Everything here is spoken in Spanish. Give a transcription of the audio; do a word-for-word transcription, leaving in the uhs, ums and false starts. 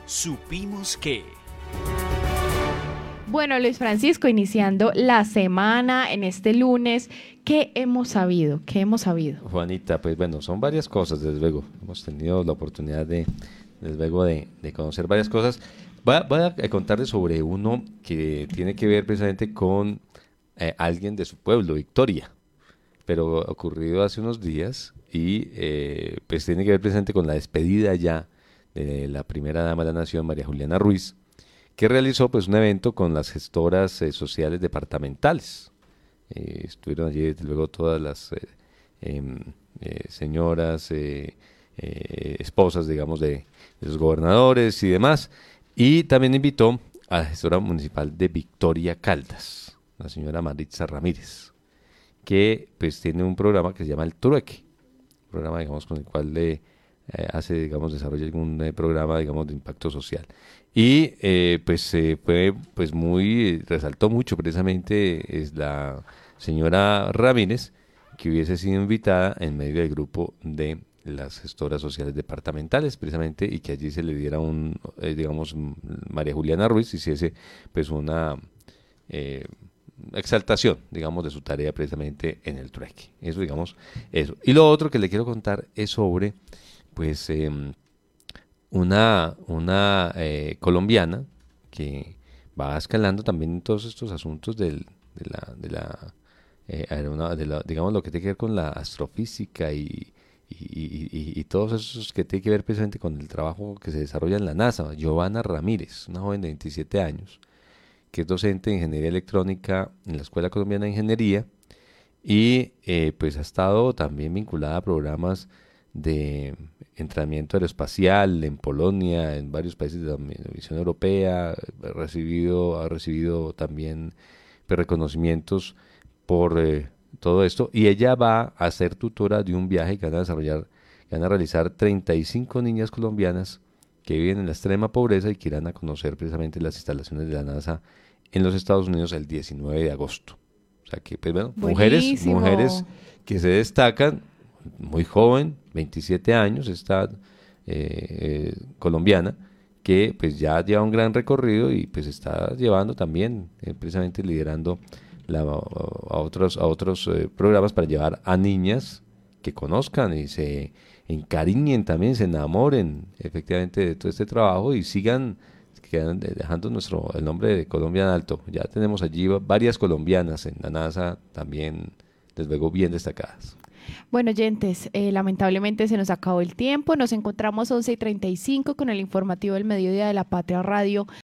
Supimos que... Bueno, Luis Francisco, iniciando la semana en este lunes, ¿qué hemos sabido? ¿Qué hemos sabido? Juanita, pues bueno, son varias cosas, desde luego. Hemos tenido la oportunidad de, desde luego, de, de conocer varias cosas. Voy a, voy a contarles sobre uno que tiene que ver precisamente con eh, alguien de su pueblo, Victoria, pero ocurrido hace unos días y eh, pues tiene que ver precisamente con la despedida ya de la primera dama de la nación, María Juliana Ruiz, que realizó pues un evento con las gestoras eh, sociales departamentales. Eh, estuvieron allí desde luego todas las eh, eh, eh, señoras, eh, eh, esposas, digamos, de, de los gobernadores y demás, y también invitó a la gestora municipal de Victoria Caldas, la señora Maritza Ramírez, que pues tiene un programa que se llama El Trueque, un programa, digamos, con el cual le eh, hace, digamos, desarrolla algún eh, programa, digamos, de impacto social. Y eh, pues eh, fue pues muy, resaltó mucho precisamente es la señora Ramírez, que hubiese sido invitada en medio del grupo de las gestoras sociales departamentales, precisamente, y que allí se le diera un, eh, digamos, María Juliana Ruiz hiciese pues una eh, exaltación, digamos, de su tarea precisamente en el trueque. Eso, digamos, eso. Y lo otro que le quiero contar es sobre, pues, eh, una, una eh, colombiana que va escalando también todos estos asuntos del, de la, de la, eh, aeronave, de la, digamos, lo que tiene que ver con la astrofísica y, y, y, y todos esos que tiene que ver precisamente con el trabajo que se desarrolla en la NASA. Giovanna Ramírez, una joven de veintisiete años, que es docente de Ingeniería Electrónica en la Escuela Colombiana de Ingeniería y eh, pues ha estado también vinculada a programas de entrenamiento aeroespacial en Polonia, en varios países de la Unión Europea, ha recibido, ha recibido también pues, reconocimientos por eh, todo esto, y ella va a ser tutora de un viaje que van a desarrollar, que van a realizar treinta y cinco niñas colombianas que viven en la extrema pobreza y que irán a conocer precisamente las instalaciones de la NASA en los Estados Unidos el diecinueve de agosto. O sea que, pues bueno, mujeres, mujeres que se destacan, muy joven, veintisiete años, esta eh, eh, colombiana, que pues ya lleva un gran recorrido y pues está llevando también, eh, precisamente liderando la, a otros, a otros eh, programas para llevar a niñas que conozcan y se encariñen también, se enamoren efectivamente de todo este trabajo y sigan quedan dejando nuestro el nombre de Colombia en alto. Ya tenemos allí varias colombianas en la NASA también, desde luego, bien destacadas. Bueno, oyentes, eh, lamentablemente se nos acabó el tiempo. Nos encontramos once y treinta y cinco con el informativo del Mediodía de la Patria Radio